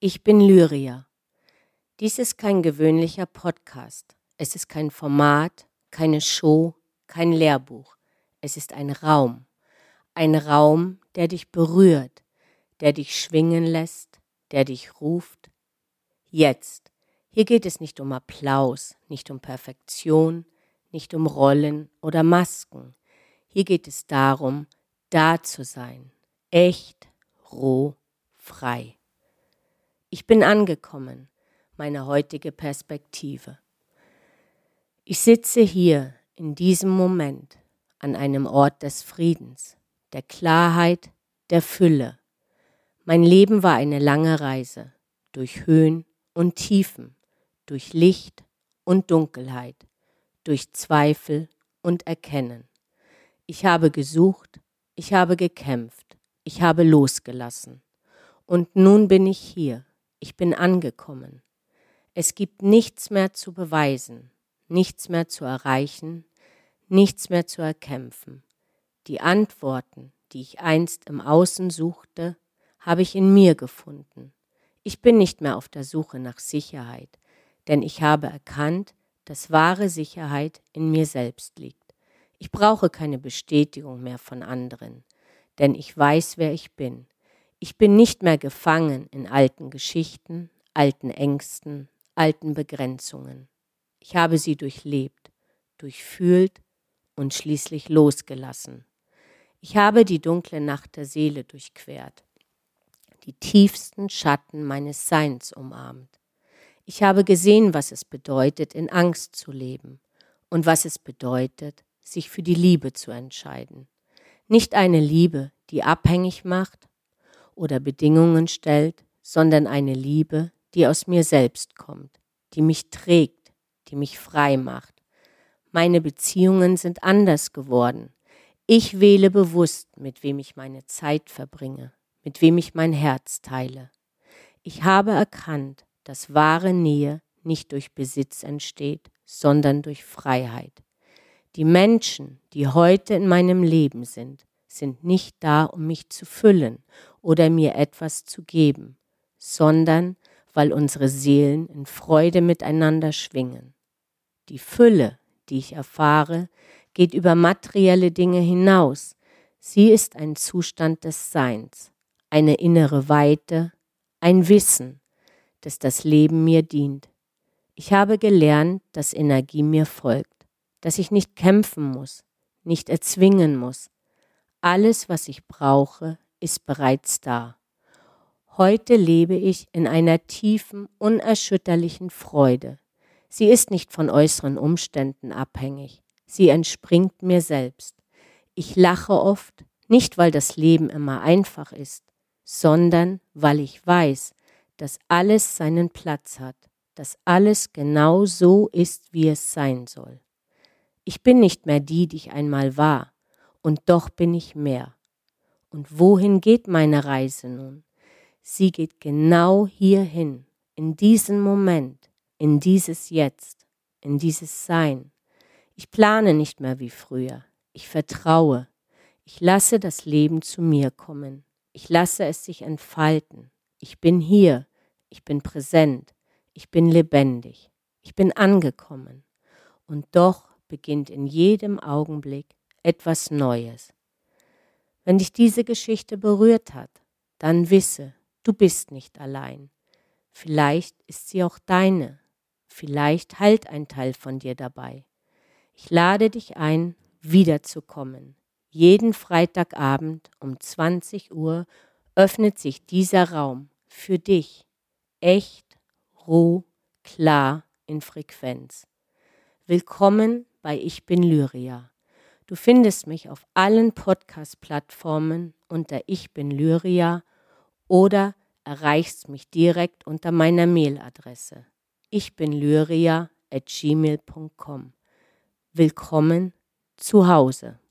Ich bin Lyria. Dies ist kein gewöhnlicher Podcast. Es ist kein Format, keine Show, kein Lehrbuch. Es ist ein Raum. Ein Raum, der dich berührt, der dich schwingen lässt, der dich ruft. Jetzt. Hier geht es nicht um Applaus, nicht um Perfektion, nicht um Rollen oder Masken. Hier geht es darum, da zu sein. Echt, roh, frei. Ich bin angekommen, meine heutige Perspektive. Ich sitze hier in diesem Moment an einem Ort des Friedens, der Klarheit, der Fülle. Mein Leben war eine lange Reise, durch Höhen und Tiefen, durch Licht und Dunkelheit, durch Zweifel und Erkennen. Ich habe gesucht, ich habe gekämpft, ich habe losgelassen. Und nun bin ich hier. Ich bin angekommen. Es gibt nichts mehr zu beweisen, nichts mehr zu erreichen, nichts mehr zu erkämpfen. Die Antworten, die ich einst im Außen suchte, habe ich in mir gefunden. Ich bin nicht mehr auf der Suche nach Sicherheit, denn ich habe erkannt, dass wahre Sicherheit in mir selbst liegt. Ich brauche keine Bestätigung mehr von anderen, denn ich weiß, wer ich bin. Ich bin nicht mehr gefangen in alten Geschichten, alten Ängsten, alten Begrenzungen. Ich habe sie durchlebt, durchfühlt und schließlich losgelassen. Ich habe die dunkle Nacht der Seele durchquert, die tiefsten Schatten meines Seins umarmt. Ich habe gesehen, was es bedeutet, in Angst zu leben und was es bedeutet, sich für die Liebe zu entscheiden. Nicht eine Liebe, die abhängig macht oder Bedingungen stellt, sondern eine Liebe, die aus mir selbst kommt, die mich trägt, die mich frei macht. Meine Beziehungen sind anders geworden. Ich wähle bewusst, mit wem ich meine Zeit verbringe, mit wem ich mein Herz teile. Ich habe erkannt, dass wahre Nähe nicht durch Besitz entsteht, sondern durch Freiheit. Die Menschen, die heute in meinem Leben sind nicht da, um mich zu füllen oder mir etwas zu geben, sondern weil unsere Seelen in Freude miteinander schwingen. Die Fülle, die ich erfahre, geht über materielle Dinge hinaus. Sie ist ein Zustand des Seins, eine innere Weite, ein Wissen, dass das Leben mir dient. Ich habe gelernt, dass Energie mir folgt, dass ich nicht kämpfen muss, nicht erzwingen muss. Alles, was ich brauche, ist bereits da. Heute lebe ich in einer tiefen, unerschütterlichen Freude. Sie ist nicht von äußeren Umständen abhängig. Sie entspringt mir selbst. Ich lache oft, nicht weil das Leben immer einfach ist, sondern weil ich weiß, dass alles seinen Platz hat, dass alles genau so ist, wie es sein soll. Ich bin nicht mehr die ich einmal war. Und doch bin ich mehr. Und wohin geht meine Reise nun? Sie geht genau hierhin, in diesen Moment, in dieses Jetzt, in dieses Sein. Ich plane nicht mehr wie früher. Ich vertraue. Ich lasse das Leben zu mir kommen. Ich lasse es sich entfalten. Ich bin hier. Ich bin präsent. Ich bin lebendig. Ich bin angekommen. Und doch beginnt in jedem Augenblick etwas Neues. Wenn dich diese Geschichte berührt hat, dann wisse, du bist nicht allein. Vielleicht ist sie auch deine. Vielleicht heilt ein Teil von dir dabei. Ich lade dich ein, wiederzukommen. Jeden Freitagabend um 20 Uhr öffnet sich dieser Raum für dich. Echt, roh, klar in Frequenz. Willkommen bei Ich bin Lyria. Du findest mich auf allen Podcast-Plattformen unter Ich bin Lyria oder erreichst mich direkt unter meiner Mailadresse ichbinlyria@gmail.com. Willkommen zu Hause.